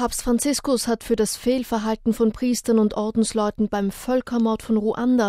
Papst Franziskus hat für das Fehlverhalten von Priestern und Ordensleuten beim Völkermord von Ruanda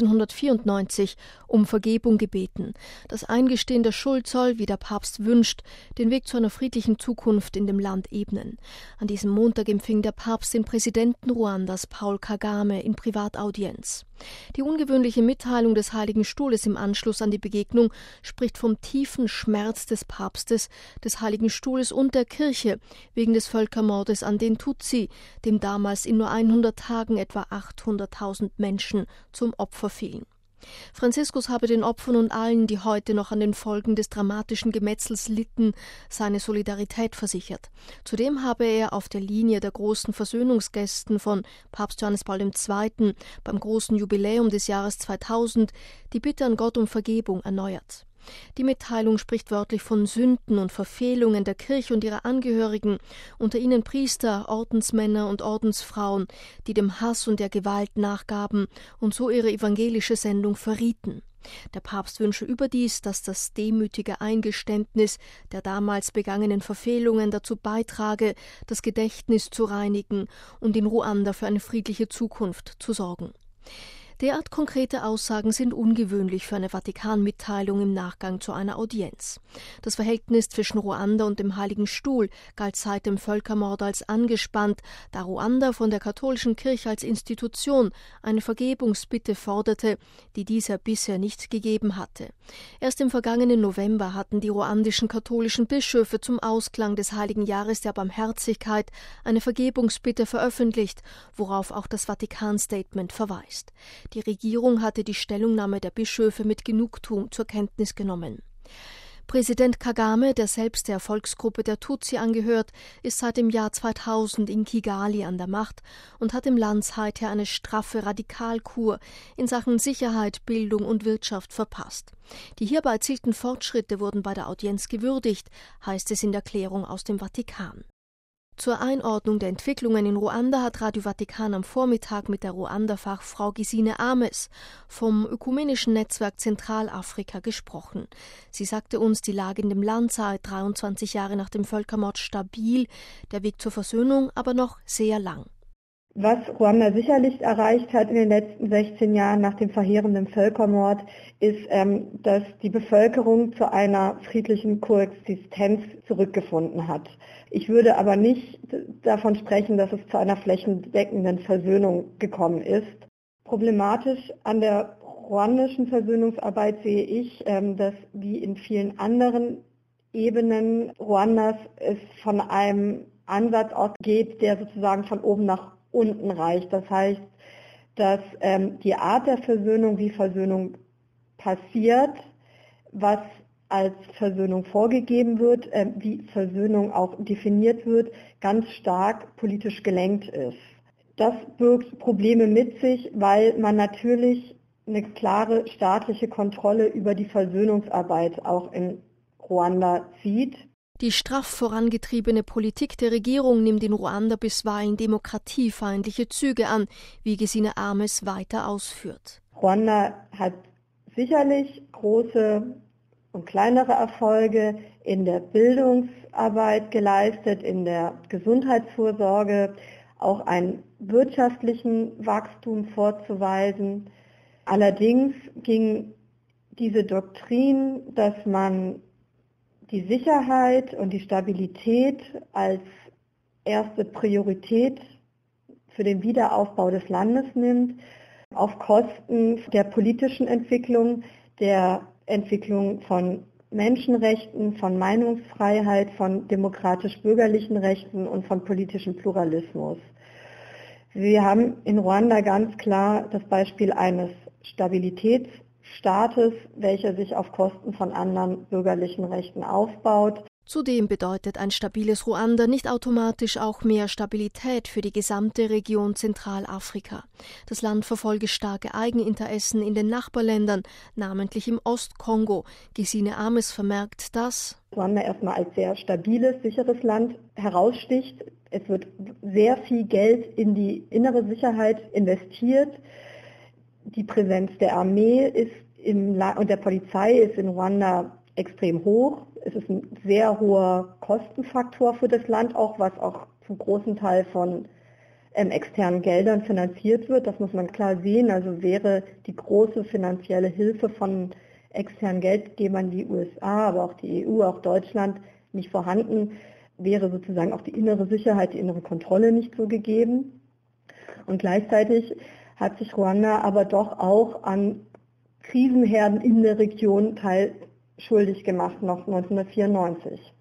1994 um Vergebung gebeten. Das Eingestehen der Schuld soll, wie der Papst wünscht, den Weg zu einer friedlichen Zukunft in dem Land ebnen. An diesem Montag empfing der Papst den Präsidenten Ruandas, Paul Kagame, in Privataudienz. Die ungewöhnliche Mitteilung des Heiligen Stuhles im Anschluss an die Begegnung spricht vom tiefen Schmerz des Papstes, des Heiligen Stuhles und der Kirche wegen des Völkermordes an den Tutsi, dem damals in nur 100 Tagen etwa 800.000 Menschen zum Opfer fielen. Franziskus habe den Opfern und allen, die heute noch an den Folgen des dramatischen Gemetzels litten, seine Solidarität versichert. Zudem habe er auf der Linie der großen Versöhnungsgesten von Papst Johannes Paul II. Beim großen Jubiläum des Jahres 2000 die Bitte an Gott um Vergebung erneuert. Die Mitteilung spricht wörtlich von Sünden und Verfehlungen der Kirche und ihrer Angehörigen, unter ihnen Priester, Ordensmänner und Ordensfrauen, die dem Hass und der Gewalt nachgaben und so ihre evangelische Sendung verrieten. Der Papst wünsche überdies, dass das demütige Eingeständnis der damals begangenen Verfehlungen dazu beitrage, das Gedächtnis zu reinigen und in Ruanda für eine friedliche Zukunft zu sorgen. Derart konkrete Aussagen sind ungewöhnlich für eine Vatikan-Mitteilung im Nachgang zu einer Audienz. Das Verhältnis zwischen Ruanda und dem Heiligen Stuhl galt seit dem Völkermord als angespannt, da Ruanda von der katholischen Kirche als Institution eine Vergebungsbitte forderte, die dieser bisher nicht gegeben hatte. Erst im vergangenen November hatten die ruandischen katholischen Bischöfe zum Ausklang des Heiligen Jahres der Barmherzigkeit eine Vergebungsbitte veröffentlicht, worauf auch das Vatikan-Statement verweist. Die Regierung hatte die Stellungnahme der Bischöfe mit Genugtuung zur Kenntnis genommen. Präsident Kagame, der selbst der Volksgruppe der Tutsi angehört, ist seit dem Jahr 2000 in Kigali an der Macht und hat im Land seither eine straffe Radikalkur in Sachen Sicherheit, Bildung und Wirtschaft verpasst. Die hierbei erzielten Fortschritte wurden bei der Audienz gewürdigt, heißt es in der Erklärung aus dem Vatikan. Zur Einordnung der Entwicklungen in Ruanda hat Radio Vatikan am Vormittag mit der Ruanda-Fachfrau Gesine Ames vom Ökumenischen Netzwerk Zentralafrika gesprochen. Sie sagte uns, die Lage in dem Land sei 23 Jahre nach dem Völkermord stabil, der Weg zur Versöhnung aber noch sehr lang. Was Ruanda sicherlich erreicht hat in den letzten 16 Jahren nach dem verheerenden Völkermord, ist, dass die Bevölkerung zu einer friedlichen Koexistenz zurückgefunden hat. Ich würde aber nicht davon sprechen, dass es zu einer flächendeckenden Versöhnung gekommen ist. Problematisch an der ruandischen Versöhnungsarbeit sehe ich, dass wie in vielen anderen Ebenen Ruandas es von einem Ansatz ausgeht, der sozusagen von oben nach unten reicht. Das heißt, dass die Art der Versöhnung, wie Versöhnung passiert, was als Versöhnung vorgegeben wird, wie Versöhnung auch definiert wird, ganz stark politisch gelenkt ist. Das birgt Probleme mit sich, weil man natürlich eine klare staatliche Kontrolle über die Versöhnungsarbeit auch in Ruanda sieht. Die straff vorangetriebene Politik der Regierung nimmt in Ruanda bisweilen demokratiefeindliche Züge an, wie Gesine Ames weiter ausführt. Ruanda hat sicherlich große und kleinere Erfolge in der Bildungsarbeit geleistet, in der Gesundheitsvorsorge, auch einen wirtschaftlichen Wachstum vorzuweisen. Allerdings ging diese Doktrin, dass man die Sicherheit und die Stabilität als erste Priorität für den Wiederaufbau des Landes nimmt, auf Kosten der politischen Entwicklung, der Entwicklung von Menschenrechten, von Meinungsfreiheit, von demokratisch-bürgerlichen Rechten und von politischem Pluralismus. Wir haben in Ruanda ganz klar das Beispiel eines Stabilitätsstaates, welcher sich auf Kosten von anderen bürgerlichen Rechten aufbaut. Zudem bedeutet ein stabiles Ruanda nicht automatisch auch mehr Stabilität für die gesamte Region Zentralafrika. Das Land verfolge starke Eigeninteressen in den Nachbarländern, namentlich im Ostkongo. Gesine Ames vermerkt, dass Ruanda erstmal als sehr stabiles, sicheres Land heraussticht. Es wird sehr viel Geld in die innere Sicherheit investiert. Die Präsenz der Armee und der Polizei ist in Ruanda extrem hoch. Es ist ein sehr hoher Kostenfaktor für das Land, auch was auch zum großen Teil von externen Geldern finanziert wird. Das muss man klar sehen. Also wäre die große finanzielle Hilfe von externen Geldgebern, die USA, aber auch die EU, auch Deutschland, nicht vorhanden, wäre sozusagen auch die innere Sicherheit, die innere Kontrolle nicht so gegeben. Und gleichzeitig hat sich Ruanda aber doch auch an Krisenherden in der Region teilschuldig gemacht, noch 1994.